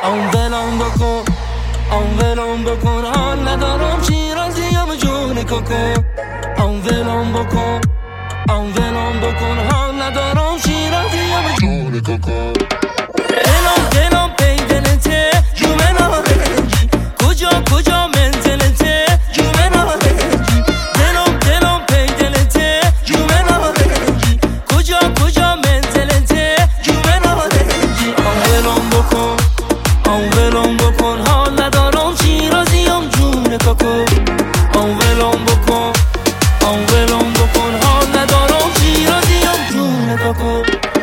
آن ولم بکن، آن ولم بکن، حال ندارم شیرازیم جون کوکو. آن ولم بکن، آن ولم بکن، حال ندارم شیرازیم جون کوکو. دلم دلم پی دلته جومه نارنجی، کجا کجا منزلته جومه نارنجی. دلم دلم پی دلته جومه نارنجی، کجا کجا منزلته جومه نارنجی. آن ولم بکن، آن ولم بکن، حال ندارم شیرازیم جون کوکو. آن ولم بکن، آن ولم بکن، حال ندارم شیرازیم جون کوکو.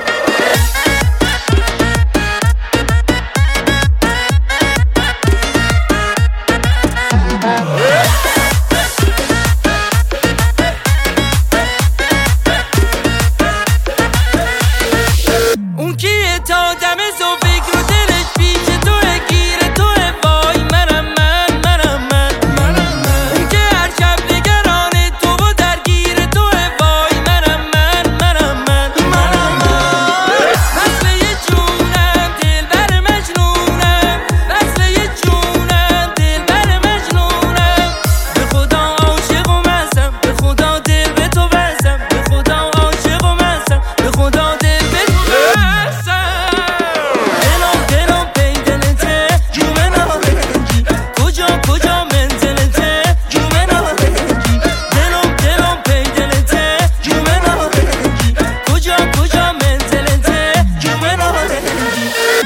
اون کیه تا دم زوفیک رو دلش پیش توه، گیر توه، وای منم من. اون که هر شب نگران تو و درگیر توه، وای منم من. وصله جونم دل بر مجنونم، وصله جونم دل بر مجنونم. به خدا عاشق و مستم، به خدا دل به تو بستم، به خدا عاشق و مستم، به خدا دل به تو بستم. دلم دلم پی دلته جومه نارنجی، کجا کجا منزلته جومه نارنجی. دلم دلم پی دلته جومه نارنجی، کجا کجا منزلته جومه نارنجی.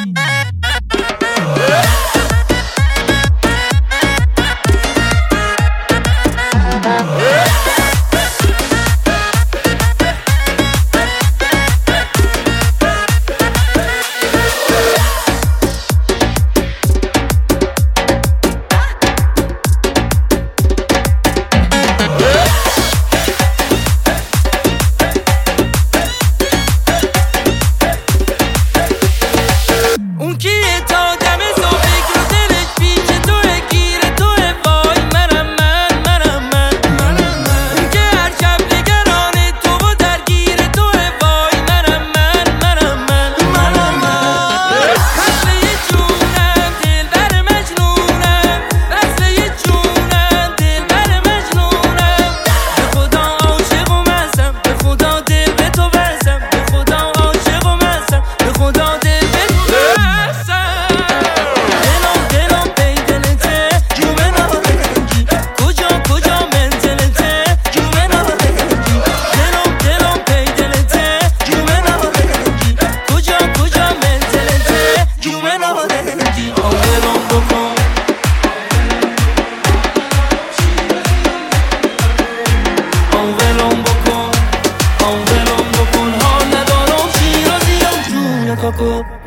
اون کیه تا دم زوفیک رو دلش پیش توه، گیر توه، وای منم من. اون که هر شب نگران تو و درگیر توه، وای منم من. وصله جونم دل بر مجنونم، وصله جونم دل بر مجنونم. به خدا عاشق و مستم، به خدا دل به تو بستم، به خدا عاشق و مستم، به خدا دل به تو بستم. دلم دلم پی دلته جومه نارنجی، کجا کجا منزلته جومه نارنجی. دلم دلم پی دلته جومه نارنجی، کجا کجا منزلته جومه نارنجی. آن ولم بکن، آن ولم بکن، آن ولم بکن، حال ندارم شیرازیم جون کوکو.